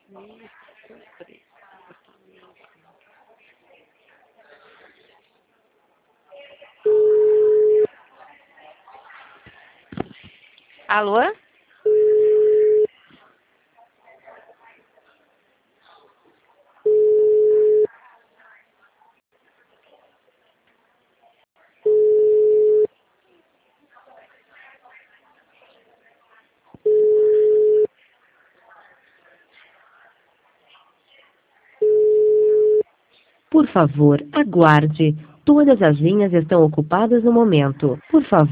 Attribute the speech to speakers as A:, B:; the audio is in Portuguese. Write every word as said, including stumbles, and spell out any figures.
A: Alô?
B: Por favor, aguarde. Todas as linhas estão ocupadas no momento. Por favor.